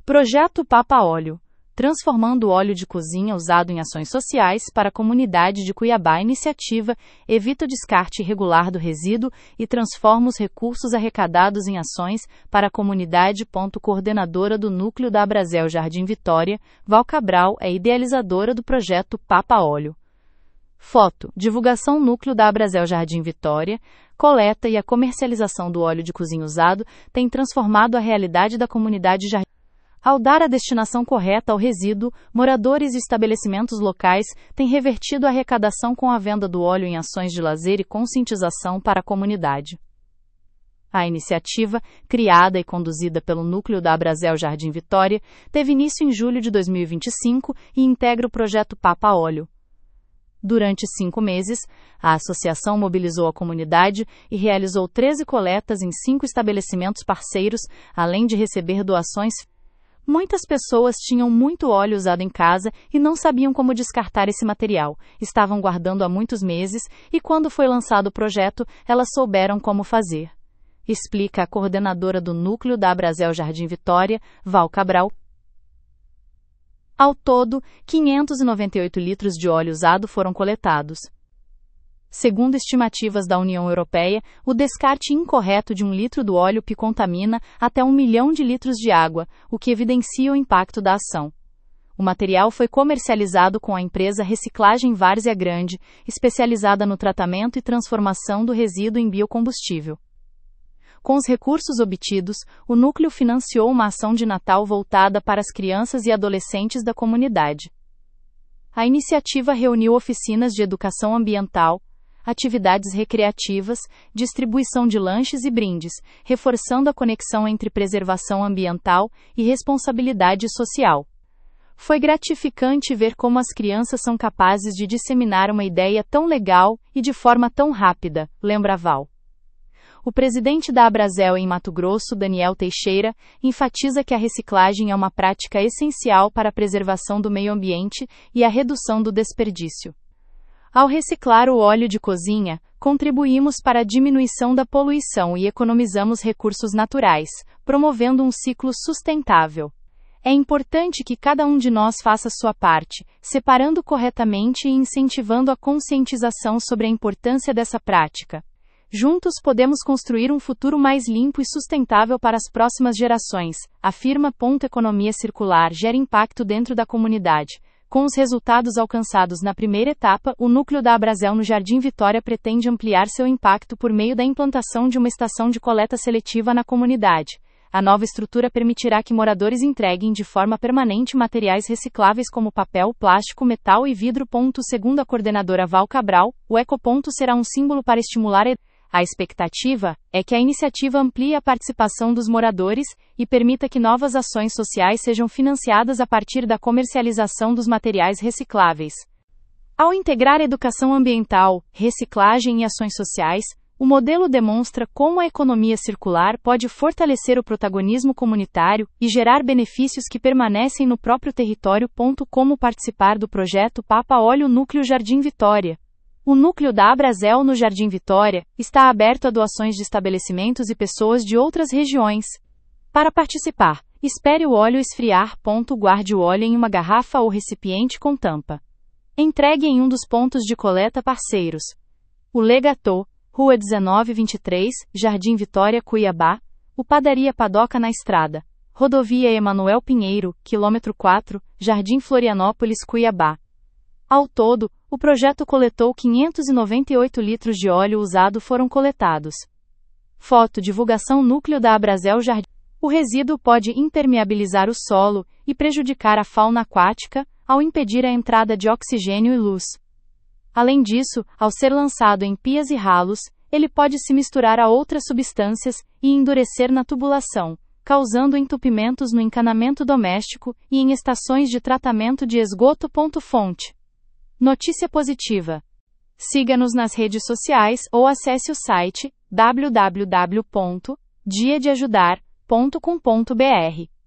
Projeto Papa Óleo. Transformando o óleo de cozinha usado em ações sociais para a comunidade de Cuiabá. Iniciativa evita o descarte irregular do resíduo e transforma os recursos arrecadados em ações para a comunidade. Coordenadora do Núcleo da Abrazel Jardim Vitória, Val Cabral, é idealizadora do projeto Papa Óleo. Foto: divulgação. Núcleo da Abrazel Jardim Vitória, coleta e a comercialização do óleo de cozinha usado tem transformado a realidade da comunidade Jardim. Ao dar a destinação correta ao resíduo, moradores e estabelecimentos locais têm revertido a arrecadação com a venda do óleo em ações de lazer e conscientização para a comunidade. A iniciativa, criada e conduzida pelo Núcleo da Abrazel Jardim Vitória, teve início em julho de 2025 e integra o projeto Papa Óleo. Durante 5 meses, a associação mobilizou a comunidade e realizou 13 coletas em 5 estabelecimentos parceiros, além de receber doações. Muitas pessoas tinham muito óleo usado em casa e não sabiam como descartar esse material. Estavam guardando há muitos meses e, quando foi lançado o projeto, elas souberam como fazer. Explica a coordenadora do Núcleo da Abrazel Jardim Vitória, Val Cabral. Ao todo, 598 litros de óleo usado foram coletados. Segundo estimativas da União Europeia, o descarte incorreto de 1 litro do óleo contamina até 1 milhão de litros de água, o que evidencia o impacto da ação. O material foi comercializado com a empresa Reciclagem Várzea Grande, especializada no tratamento e transformação do resíduo em biocombustível. Com os recursos obtidos, o núcleo financiou uma ação de Natal voltada para as crianças e adolescentes da comunidade. A iniciativa reuniu oficinas de educação ambiental, atividades recreativas, distribuição de lanches e brindes, reforçando a conexão entre preservação ambiental e responsabilidade social. Foi gratificante ver como as crianças são capazes de disseminar uma ideia tão legal e de forma tão rápida, lembra Val. O presidente da Abrazel em Mato Grosso, Daniel Teixeira, enfatiza que a reciclagem é uma prática essencial para a preservação do meio ambiente e a redução do desperdício. Ao reciclar o óleo de cozinha, contribuímos para a diminuição da poluição e economizamos recursos naturais, promovendo um ciclo sustentável. É importante que cada um de nós faça sua parte, separando corretamente e incentivando a conscientização sobre a importância dessa prática. Juntos podemos construir um futuro mais limpo e sustentável para as próximas gerações, afirma. Economia circular gera impacto dentro da comunidade. Com os resultados alcançados na primeira etapa, o Núcleo da Abrazel no Jardim Vitória pretende ampliar seu impacto por meio da implantação de uma estação de coleta seletiva na comunidade. A nova estrutura permitirá que moradores entreguem de forma permanente materiais recicláveis como papel, plástico, metal e vidro. Segundo a coordenadora Val Cabral, o ecoponto será um símbolo para estimular a expectativa é que a iniciativa amplie a participação dos moradores e permita que novas ações sociais sejam financiadas a partir da comercialização dos materiais recicláveis. Ao integrar educação ambiental, reciclagem e ações sociais, o modelo demonstra como a economia circular pode fortalecer o protagonismo comunitário e gerar benefícios que permanecem no próprio território. Como participar do projeto Papa Óleo Núcleo Jardim Vitória? O Núcleo da Abrazel no Jardim Vitória está aberto a doações de estabelecimentos e pessoas de outras regiões. Para participar, espere o óleo esfriar. Guarde o óleo em uma garrafa ou recipiente com tampa. Entregue em um dos pontos de coleta parceiros. O Legatô, Rua 1923, Jardim Vitória, Cuiabá. O Padaria Padoca na Estrada. Rodovia Emanuel Pinheiro, quilômetro 4, Jardim Florianópolis, Cuiabá. Ao todo, o projeto coletou 598 litros de óleo usado foram coletados. Foto: divulgação. Núcleo da Abrazel Jardim. O resíduo pode impermeabilizar o solo e prejudicar a fauna aquática, ao impedir a entrada de oxigênio e luz. Além disso, ao ser lançado em pias e ralos, ele pode se misturar a outras substâncias e endurecer na tubulação, causando entupimentos no encanamento doméstico e em estações de tratamento de esgoto. Fonte: notícia positiva. Siga-nos nas redes sociais ou acesse o site www.diadeajudar.com.br.